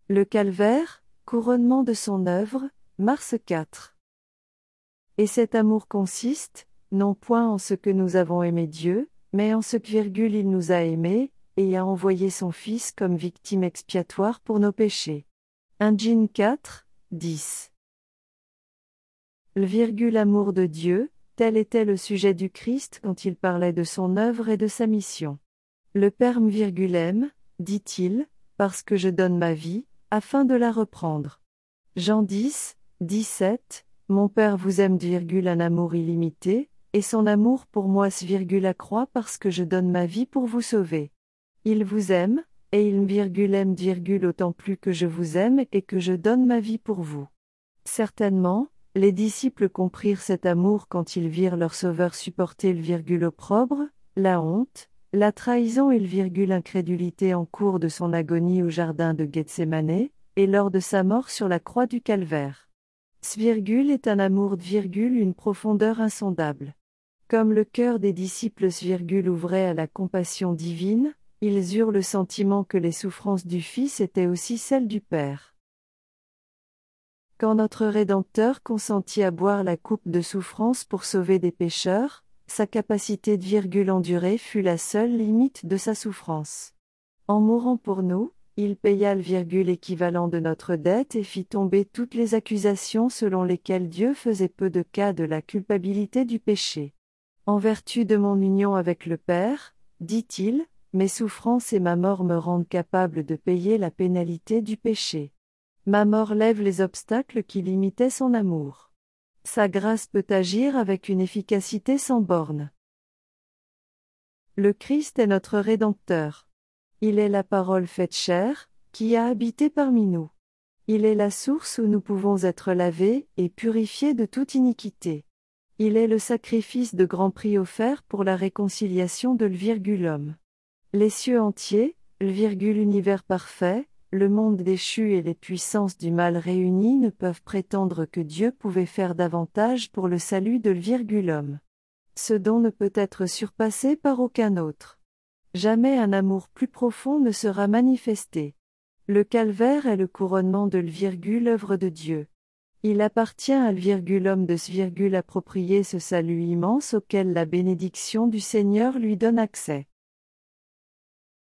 Le calvaire, couronnement de son œuvre, Mars 4. Et cet amour consiste, non point en ce que nous avons aimé Dieu, mais en ce qu'il nous a aimés, et a envoyé son Fils comme victime expiatoire pour nos péchés. 1 Jean 4, 10. L'amour de Dieu, tel était le sujet du Christ quand il parlait de son œuvre et de sa mission. Le Père aime, dit-il, parce que je donne ma vie, afin de la reprendre. Jean 10, 17, Mon Père vous aime, un amour illimité, et son amour pour moi accroît parce que je donne ma vie pour vous sauver. Il vous aime, et il aime, autant plus que je vous aime et que je donne ma vie pour vous. Certainement, les disciples comprirent cet amour quand ils virent leur Sauveur supporter l'opprobre, la honte, la trahison et l'incrédulité en cours de son agonie au jardin de Gethsémanée, et lors de sa mort sur la croix du Calvaire. Ce est un amour une profondeur insondable. Comme le cœur des disciples ouvrait à la compassion divine, ils eurent le sentiment que les souffrances du Fils étaient aussi celles du Père. Quand notre Rédempteur consentit à boire la coupe de souffrance pour sauver des pécheurs, sa capacité endurer fut la seule limite de sa souffrance. En mourant pour nous, il paya l'équivalent de notre dette et fit tomber toutes les accusations selon lesquelles Dieu faisait peu de cas de la culpabilité du péché. En vertu de mon union avec le Père, dit-il, mes souffrances et ma mort me rendent capable de payer la pénalité du péché. Ma mort lève les obstacles qui limitaient son amour. Sa grâce peut agir avec une efficacité sans borne. Le Christ est notre Rédempteur. Il est la parole faite chair, qui a habité parmi nous. Il est la source où nous pouvons être lavés et purifiés de toute iniquité. Il est le sacrifice de grand prix offert pour la réconciliation de l'homme. Les cieux entiers, l'univers parfait, le monde déchu et les puissances du mal réunies ne peuvent prétendre que Dieu pouvait faire davantage pour le salut de l'homme. Ce don ne peut être surpassé par aucun autre. Jamais un amour plus profond ne sera manifesté. Le calvaire est le couronnement de l'œuvre de Dieu. Il appartient à l'homme de approprier ce salut immense auquel la bénédiction du Seigneur lui donne accès.